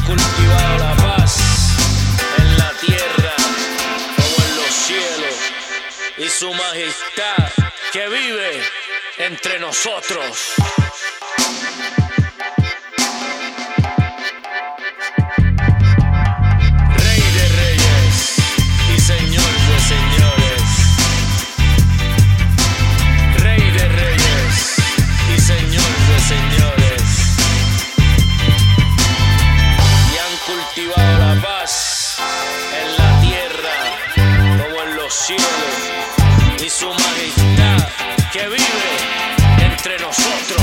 cultivado la paz en la tierra como en los cielos, y su majestad que vive entre nosotros. Rey de reyes y Señor de señores. Rey de reyes y Señor de señores. Y han cultivado la paz en la tierra como en los cielos, y su majestad que vive entre nosotros.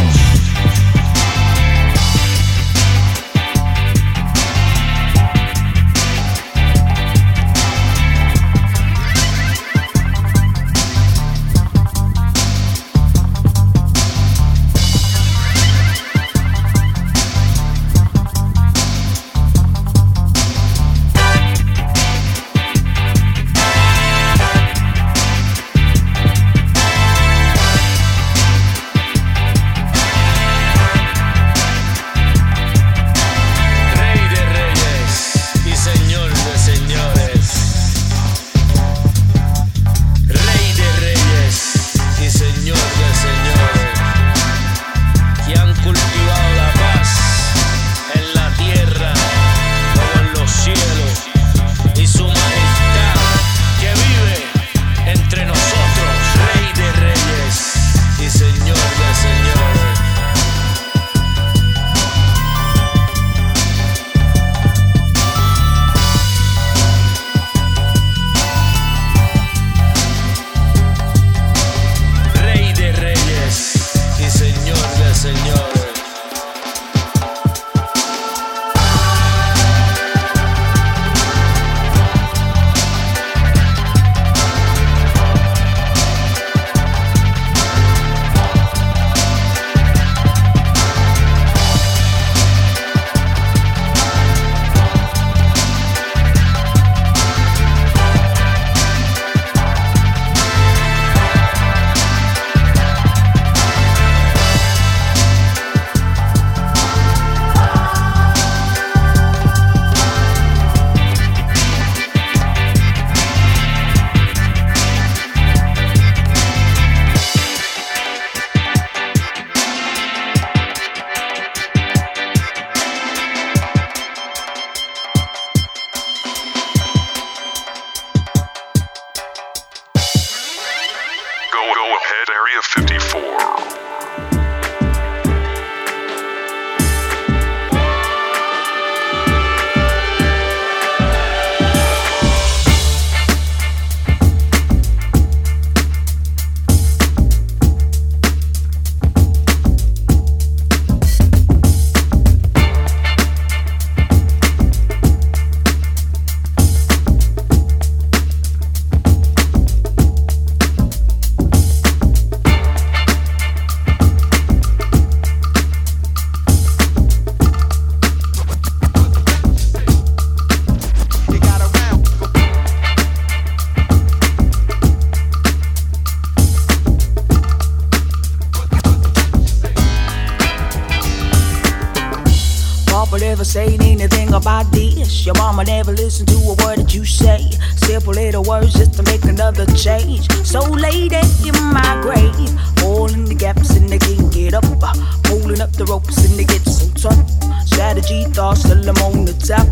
Saying anything about this. Your mama never listened to a word that you say. Simple little words just to make another change. So lady in my grave, all in the gaps and they can't get up. Pulling up the ropes and they get so tough. Strategy thoughts till I'm on the top.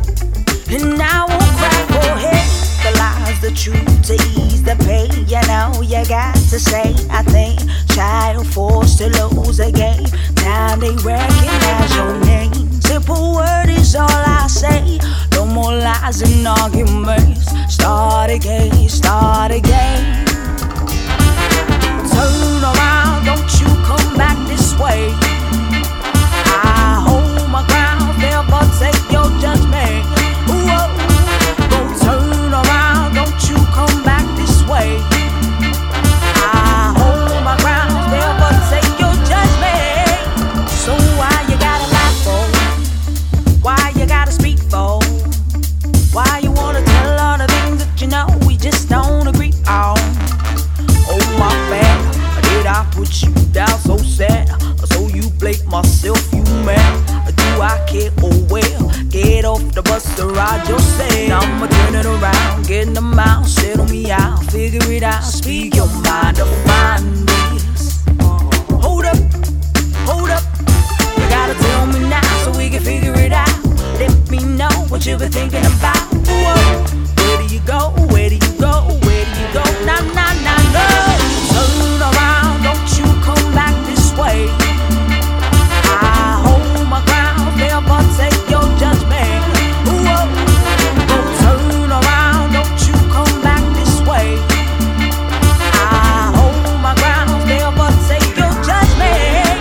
And I won't cry for head. The lies, the truth, to ease the pain. You know you got to say, I think. Child forced to lose a game. Now they recognize your name. Simple word is all I say. No more lies and arguments. Start again, start again. Turn around, don't you come back this way. I hold my ground, never take your judgment. Whoa. Go turn around, don't you come back this way. I hold my ground, never take your judgment. So why you gotta lie for? Why you gotta speak for? Why you wanna tell all the things that you know we just don't agree on? Oh my bad, did I put you down so sad? So you the bus to ride your say. Now I'ma turn it around, get them out, settle me out, figure it out, speak your mind, define this. Hold up, hold up, you gotta tell me now so we can figure it out. Let me know what you been thinking about. Whoa. Where do you go? Where do you go? Where do you go? Nah, nah, nah, no. Turn around, don't you come back this way. I hold my ground, never take your judgment. Whoa. Go turn around, don't you come back this way. I hold my ground, never take your judgment.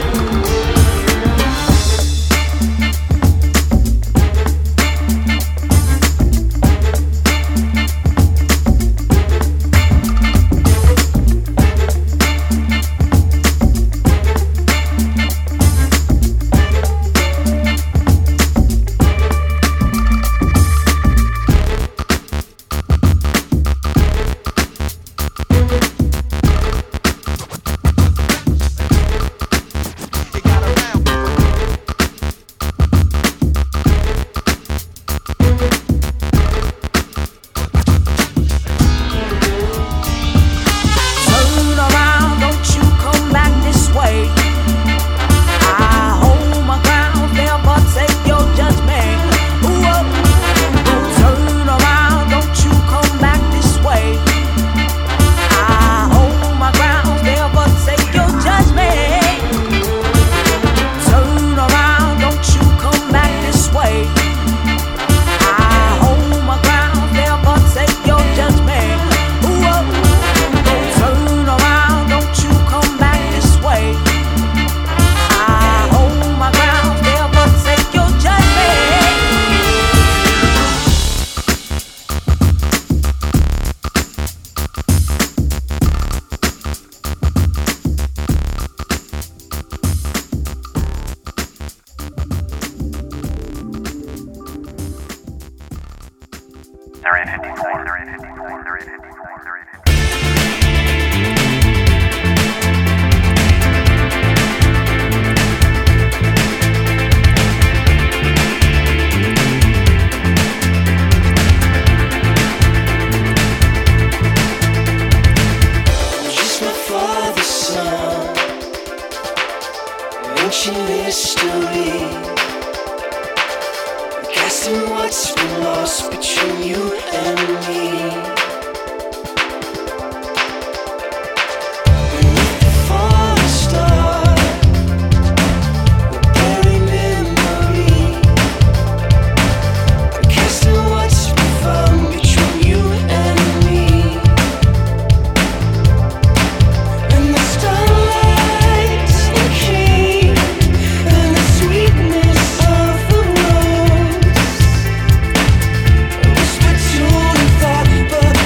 But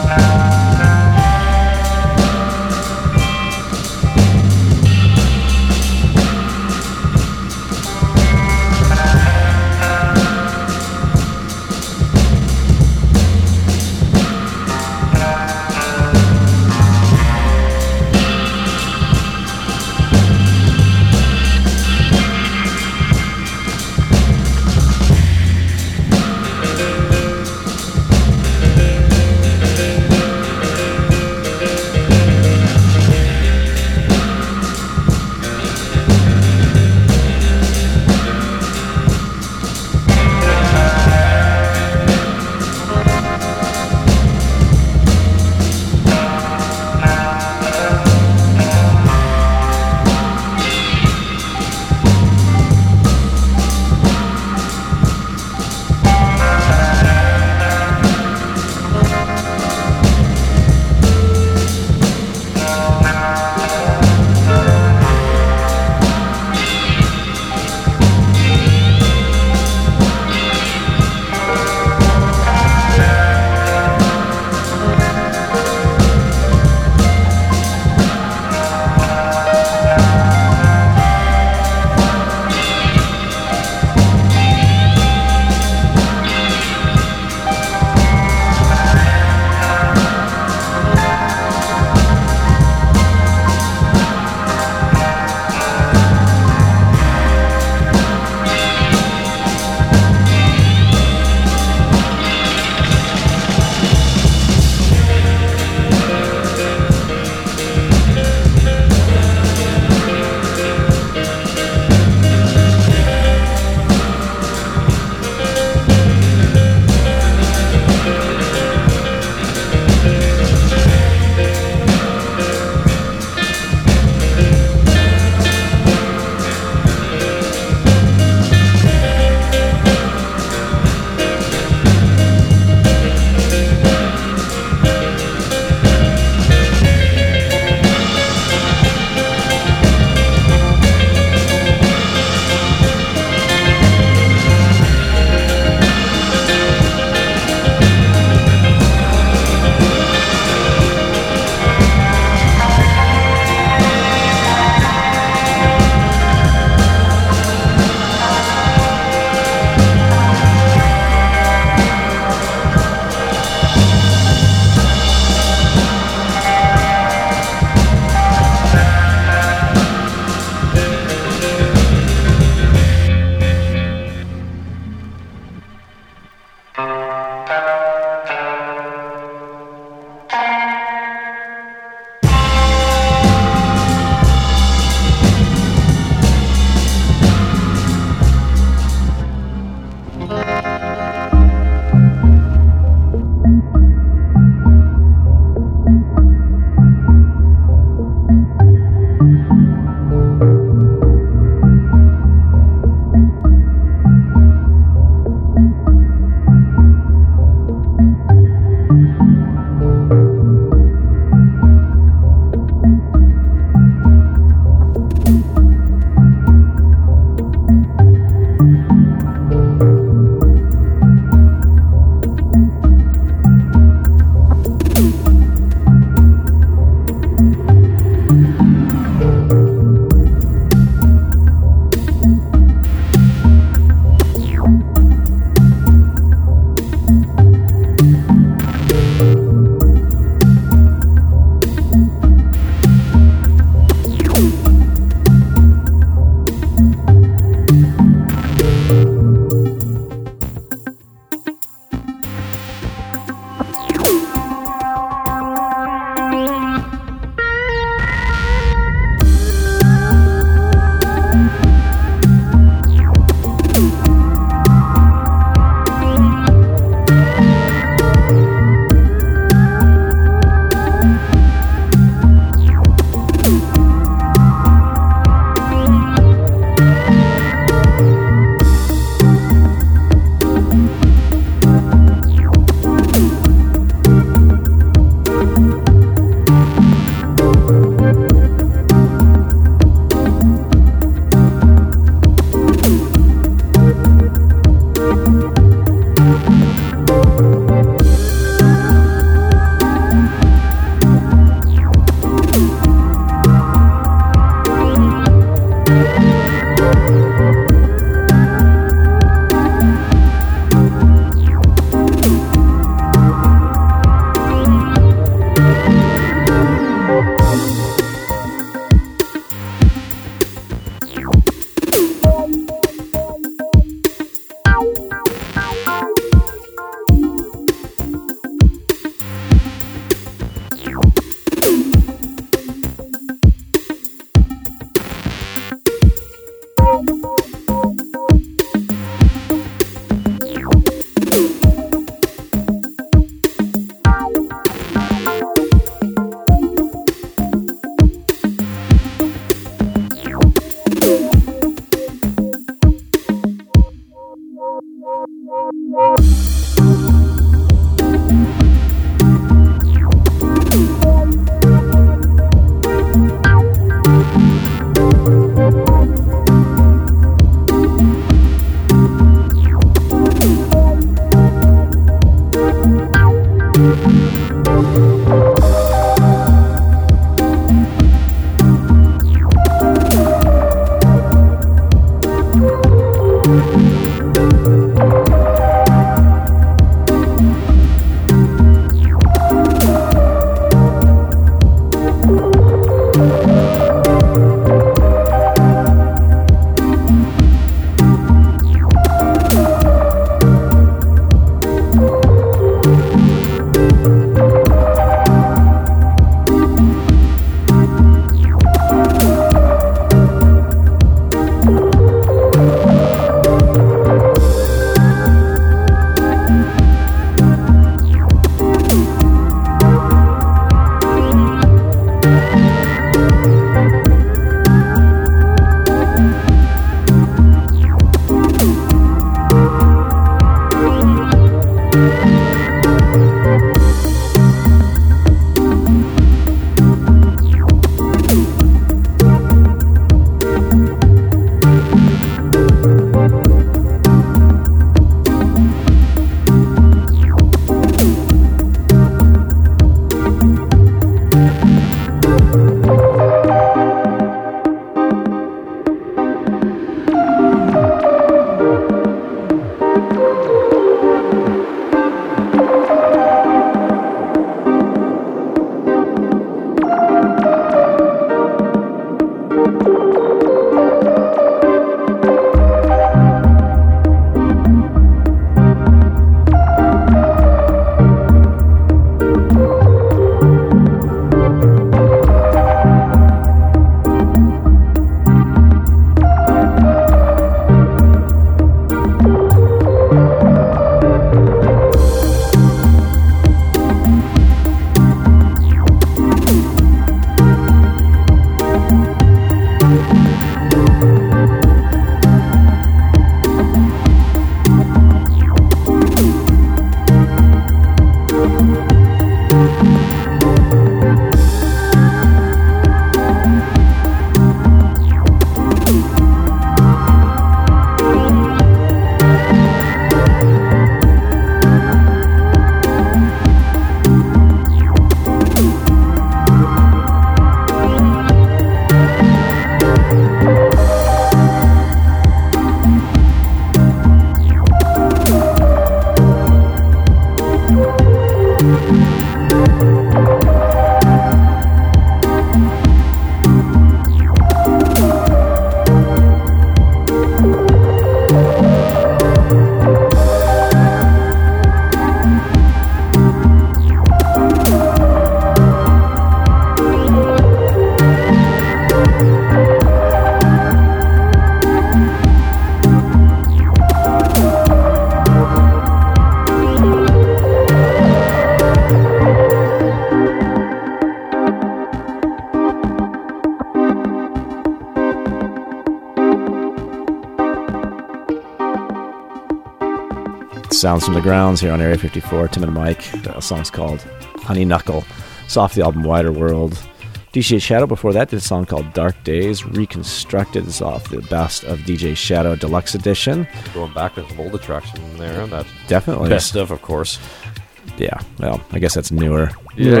Sounds from the Grounds here on Area 54. Tim and Mike. The song's called Honey Knuckle. It's off the album Wider World. DJ Shadow before that did a song called Dark Days. Reconstructed is off the Best of DJ Shadow Deluxe Edition. Going back to some older tracks in there. That Definitely. Best of course. Yeah, well, I guess that's newer. Yeah,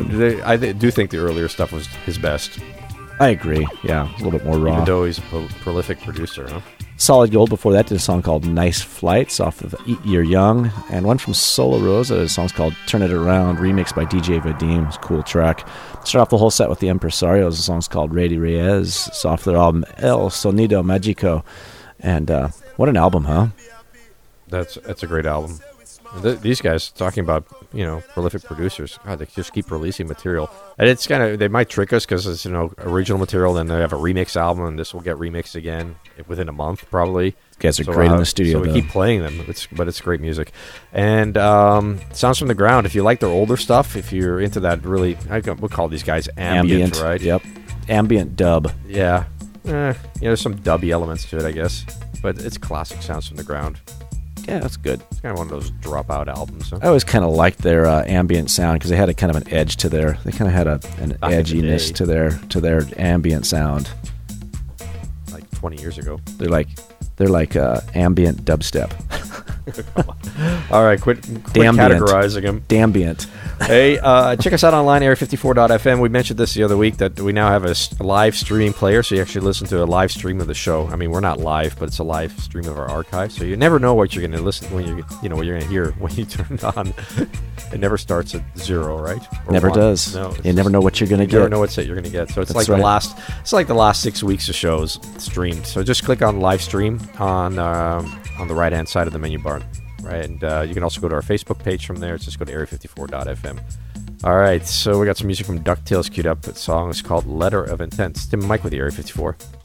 I do think the earlier stuff was his best. I agree. Yeah, a little bit more raw. Even though he's a prolific producer, huh? Solid Gold before that did a song called Nice Flights off of Eat You're Young, and one from Sola Rosa, a song's called Turn It Around, remixed by DJ Vadim. It's a cool track. Start off the whole set with the Empresarios. The song's called Rady Reyes. It's off their album El Sonido Magico. And what an album, huh? That's a great album. These guys talking about, prolific producers. God, they just keep releasing material, and it's kind of, they might trick us because it's original material. Then they have a remix album, and this will get remixed again within a month probably. Guys are great in the studio. So we keep playing them. But it's great music. And Sounds from the Ground. If you like their older stuff, if you're into that, really, we'll call these guys ambient, right? Yep, ambient dub. Yeah, there's some dubby elements to it, I guess, but it's classic Sounds from the Ground. Yeah, that's good. It's kind of one of those dropout albums. Huh? I always kind of liked their ambient sound because they had a kind of an edge to their. They kind of had an edginess to their ambient sound. Like 20 years ago. They're like ambient dubstep. All right, quit categorizing them. Dambient. Hey, check us out online, area54.fm. We mentioned this the other week that we now have a live stream player, so you actually listen to a live stream of the show. I mean, we're not live, but it's a live stream of our archive, so you never know what you're going to listen when what you're going to hear when you turn it on. It never starts at 0, right? Or Never 1. does. No, You never know what you're going to you never get. know what set you're going to get. So it's That's like right. the last 6 weeks of shows streamed. So just click on live stream on the right hand side of the menu bar, right? And you can also go to our Facebook page from there. Just go to area54.fm. All right, so we got some music from DuckTales queued up. The song is called Letter of Intent. It's Tim and Mike with the Area 54.